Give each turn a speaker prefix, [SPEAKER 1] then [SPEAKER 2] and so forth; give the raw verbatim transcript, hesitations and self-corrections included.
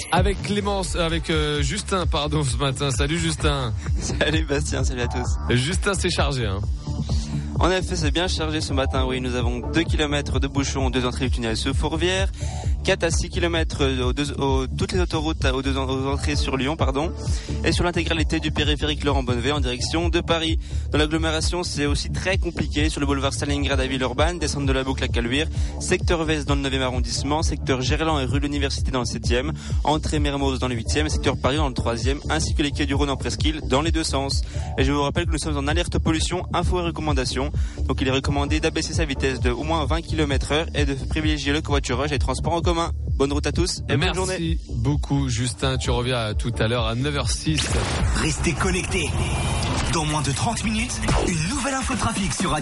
[SPEAKER 1] Avec Clémence, avec euh, Justin, pardon, ce matin. Salut Justin.
[SPEAKER 2] Salut Bastien, salut à tous.
[SPEAKER 1] Justin, c'est chargé, hein.
[SPEAKER 2] En effet, c'est bien chargé ce matin, oui. Nous avons deux kilomètres de bouchons, deux entrées du tunnel sur Fourvière, quatre à six kilomètres aux deux, aux, toutes les autoroutes aux deux aux entrées sur Lyon, pardon, et sur l'intégralité du périphérique Laurent Bonnevet en direction de Paris. Dans l'agglomération, c'est aussi très compliqué sur le boulevard Stalingrad à Villeurbanne, descente de la boucle à Caluire, secteur Vest dans le neuvième arrondissement, secteur Gerland et rue de l'Université dans le septième, entrée Mermoz dans le huitième, secteur Paris dans le troisième, ainsi que les quais du Rhône en presqu'île dans les deux sens. Et je vous rappelle que nous sommes en alerte pollution, info et recommandations. Donc il est recommandé d'abaisser sa vitesse de au moins vingt kilomètres heure et de privilégier le covoiturage et les transports en commun. Bonne route à tous et bonne journée.
[SPEAKER 1] Merci beaucoup Justin, tu reviens tout à l'heure à neuf heures six.
[SPEAKER 3] Restez connectés. Dans moins de trente minutes, une nouvelle infotrafic sur